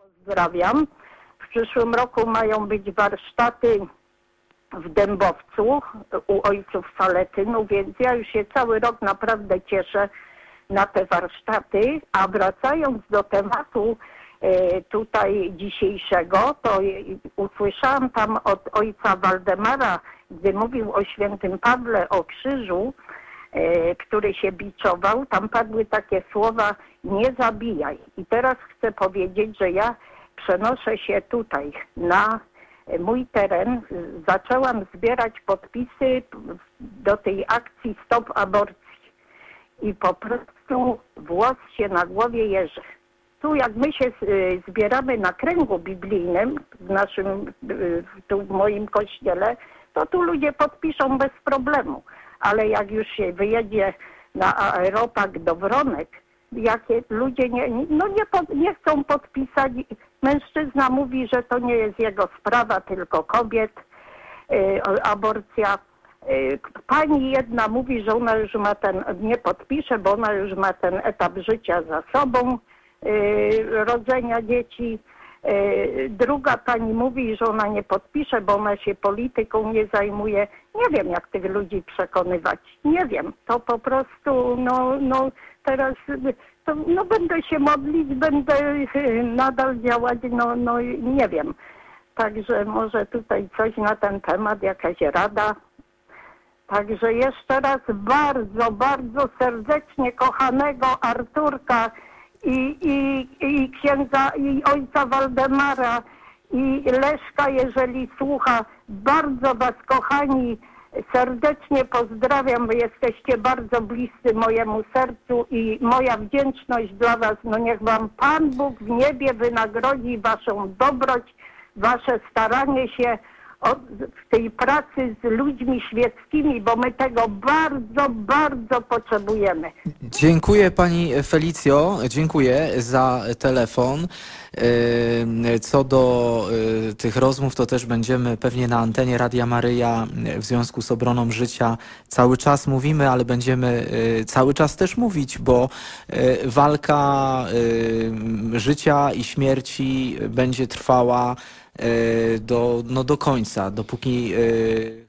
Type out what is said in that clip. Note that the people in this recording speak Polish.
Pozdrawiam. W przyszłym roku mają być warsztaty w Dębowcu u ojców Saletynów, więc ja już się cały rok naprawdę cieszę na te warsztaty. A wracając do tematu tutaj dzisiejszego, to usłyszałam tam od ojca Waldemara, gdy mówił o świętym Pawle, o krzyżu, który się biczował, tam padły takie słowa: nie zabijaj. I teraz chcę powiedzieć, że ja przenoszę się tutaj na mój teren. Zaczęłam zbierać podpisy do tej akcji Stop Aborcji. I po prostu włos się na głowie jeży. Tu jak my się zbieramy na kręgu biblijnym, tu w moim kościele, to tu ludzie podpiszą bez problemu. Ale jak już się wyjedzie na aeropark do Wronek, jakie ludzie nie chcą podpisać. Mężczyzna mówi, że to nie jest jego sprawa, tylko kobiet, aborcja. Pani jedna mówi, że ona już ma nie podpisze, bo ona już ma ten etap życia za sobą, rodzenia dzieci. Druga pani mówi, że ona nie podpisze, bo ona się polityką nie zajmuje. Nie wiem, jak tych ludzi przekonywać. Nie wiem. To po prostu, teraz będę się modlić, będę nadal działać, nie wiem. Także może tutaj coś na ten temat, jakaś rada. Także jeszcze raz bardzo, bardzo serdecznie kochanego Arturka i księdza, i ojca Waldemara, i Leszka, jeżeli słucha, bardzo was, kochani, serdecznie pozdrawiam, bo jesteście bardzo bliscy mojemu sercu i moja wdzięczność dla was, niech wam Pan Bóg w niebie wynagrodzi waszą dobroć, wasze staranie się w tej pracy z ludźmi świeckimi, bo my tego bardzo, bardzo potrzebujemy. Dziękuję pani Felicjo, dziękuję za telefon. Co do tych rozmów, to też będziemy pewnie na antenie Radia Maryja w związku z obroną życia cały czas mówimy, ale będziemy cały czas też mówić, bo walka życia i śmierci będzie trwała do końca, dopóki